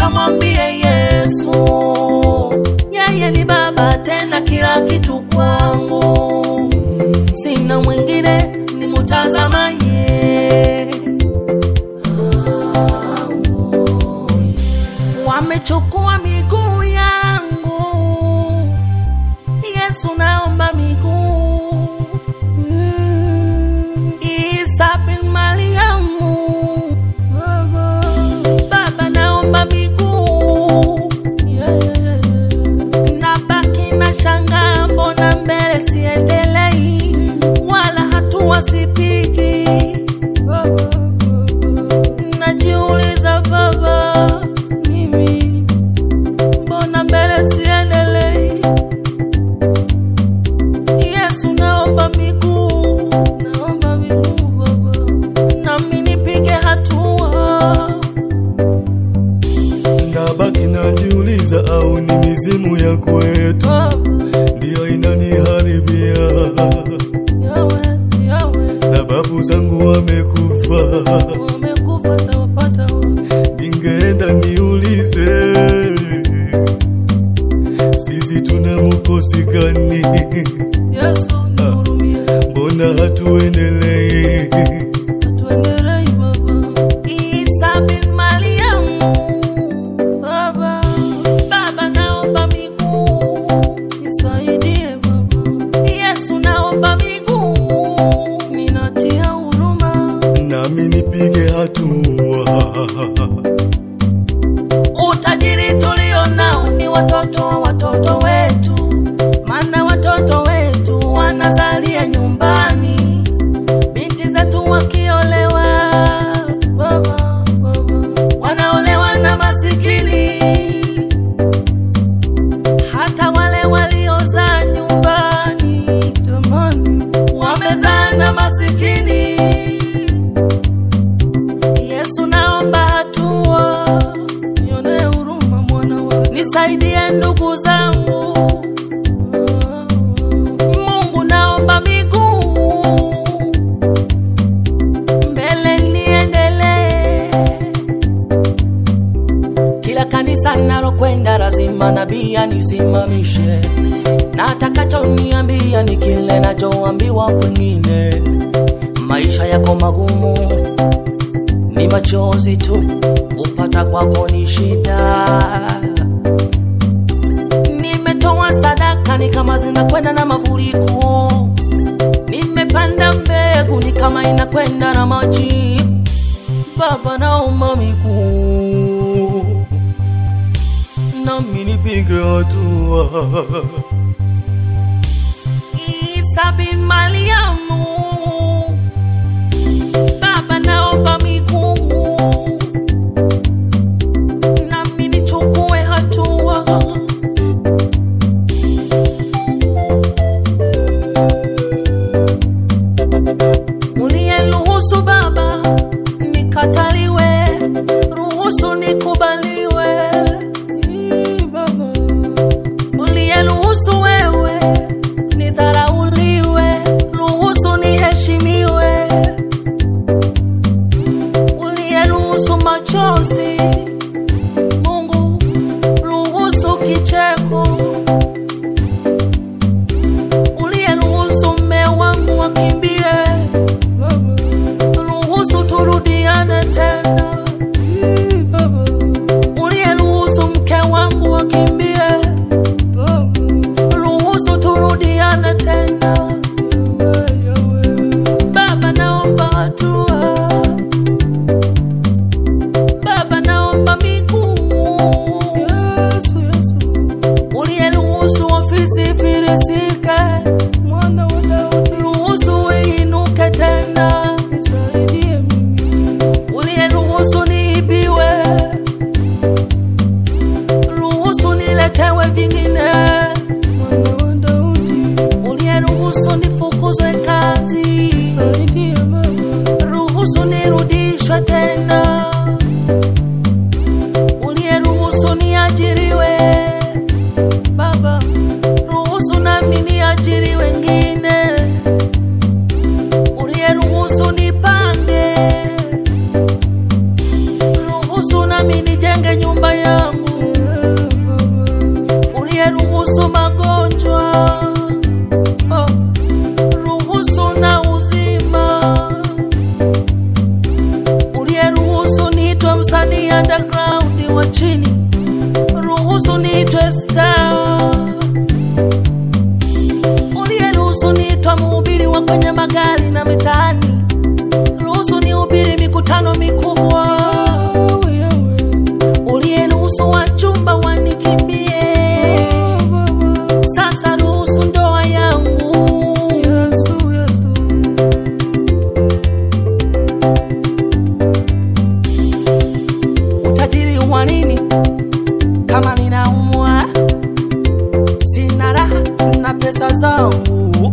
nikamwambie Yesu, yeye ni baba tena kila kitu kwangu, sina mwingine nimutazama yeye. Wamechukua miguu yangu, Yesu naomba miguu. Isa bin Mariamu, Baba naomba miguu. Nabaki na shanga, mbona mbele siendelei, wala hatua sipigi. Najiuliza Baba, mimi mbona mbele siendelei. Yesu naomba miguu, naomba miguu Baba, nami nipige hatua. Nabaki najiuliza, au ni mizimu ya kwetu ndio inaniharibia? Na babu zangu wamekufa na wapata. Ningeenda niulize, sisi tuna mkosi gani? Yesu nihurumie, mbona hatuendelei? Baba. Isa bin Mariamu, Baba naomba miguu, nisaidie Baba. Yesu naomba miguu, ninatia huruma, nami nipige hatua. Utajiri tulio nao ni watoto wetu, maana watoto wetu wanazalia nyumbani, binti zetu wakiolewa Baba, wanaolewa na masikini. Hata wale waliozaa nyumbani, jamani, wamezaa na masikini. Yesu naomba hatua, nione huruma mwana wangu, nisaidie ndugu zangu. Mungu naomba miguu, mbele niendelee. Kila kanisa nalokwenda lazima nabii anisimamishe, na atakachoniambia ni kile nachoambiwa kwingine. Maisha yako magumu, ni machozi tu, kupata kwako ni shida. Nimetoa sadaka ni kama zinakwenda na mafuriko, nimepanda mbegu ni kama inakwenda na maji. Baba naomba miguu, nami nipige hatua. Isa bin Mariamu, Baba naomba miguu, nami nichukue hatua. Uniruhusu Baba nikataliwe, ruhusu nikubaliwe. Baba, uniruhusu wewe nidharauliwe, ruhusu niheshimiwe. Uniruhusu machozi, Mungu, ruhusu kicheko. Uniruhusu mume wangu wakimbie, ruhusu turudiane tena. Uniruhusu mke wangu wakimbie, ruhusu turudiane tena. Baba naomba hatua, Baba naomba miguu. Uniruhusu ofisi filisike, mwana wa Daudi, ruhusu iinuke tena. Uniruhusu niibiwe, ruhusu niletewe vingine. Uniruhusu nifukuzwe kazi, ruhusu nirudishwe tena. Uniruhusu niajiriwe Baba, ruhusu nami niajiri wengine. Uniruhusu nipange, ruhusu nami nijenge nyumba ya wa chini, ruhusu niitwe star. Uliyeruhusu niitwe mhubiri wa kwenye magari na mitaani, ruhusu nihubiri mikutano mikubwa. Uliyeruhusu wachumba wanikimbie, sasa ruhusu ndoa yangu. Yesu, Yesu. Utajiri wa nini kama ninaumwa? Sina raha na pesa zangu,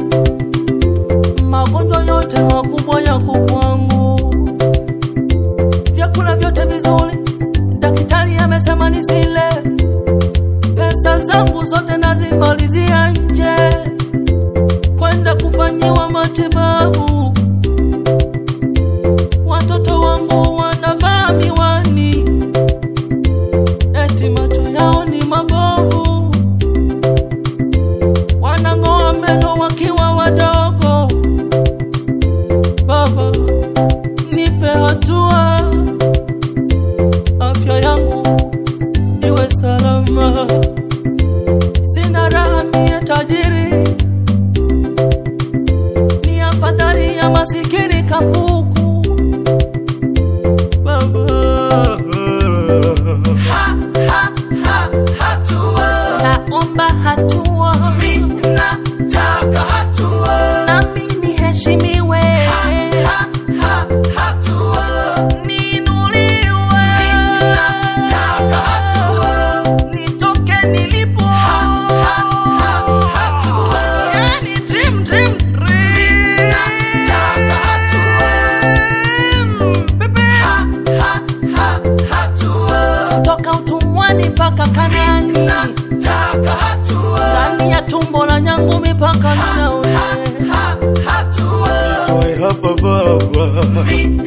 magonjwa yote makubwa yako kwangu. Vyakula vyote vizuri daktari amesema nisile, pesa zangu zote nazimalizia nje kwenda kufanyiwa matibabu. Watoto wangu wanavaa miwani, eti macho yao ni mabovu, wanang'oa meno wakiwa wadogo. Baba, nipe hatua, afya yangu iwe salama. Sina raha mie tajiri, ni afadhali ya masikini kapuku. Baba, hatua, naomba hatua, nataka hatua, nami niheshimiwe. Hatua, niinuliwe. Nataka hatua, nitoke nilipo. Hatua, yani dream. Nataka hatua, bebe. Hatua, kutoka utumwani mpaka Kanaani. Nataka hatua, ndani ya tumbo la nyangu mipaka nawe. Hatua, Toe hapa Baba,